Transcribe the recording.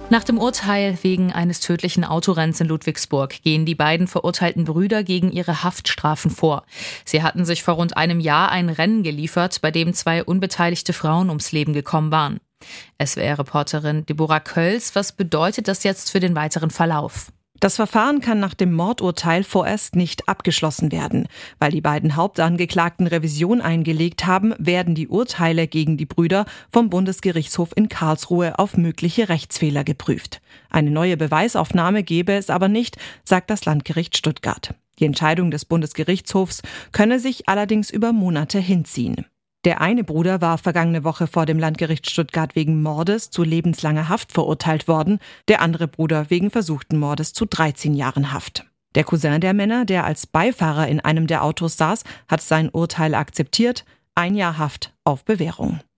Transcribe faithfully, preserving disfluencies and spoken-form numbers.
Nach dem Urteil wegen eines tödlichen Autorenns in Ludwigsburg gehen die beiden verurteilten Brüder gegen ihre Haftstrafen vor. Sie hatten sich vor rund einem Jahr ein Rennen geliefert, bei dem zwei unbeteiligte Frauen ums Leben gekommen waren. S W R-Reporterin Deborah Kölz, was bedeutet das jetzt für den weiteren Verlauf? Das Verfahren kann nach dem Mordurteil vorerst nicht abgeschlossen werden. Weil die beiden Hauptangeklagten Revision eingelegt haben, werden die Urteile gegen die Brüder vom Bundesgerichtshof in Karlsruhe auf mögliche Rechtsfehler geprüft. Eine neue Beweisaufnahme gebe es aber nicht, sagt das Landgericht Stuttgart. Die Entscheidung des Bundesgerichtshofs könne sich allerdings über Monate hinziehen. Der eine Bruder war vergangene Woche vor dem Landgericht Stuttgart wegen Mordes zu lebenslanger Haft verurteilt worden, der andere Bruder wegen versuchten Mordes zu dreizehn Jahren Haft. Der Cousin der Männer, der als Beifahrer in einem der Autos saß, hat sein Urteil akzeptiert, ein Jahr Haft auf Bewährung.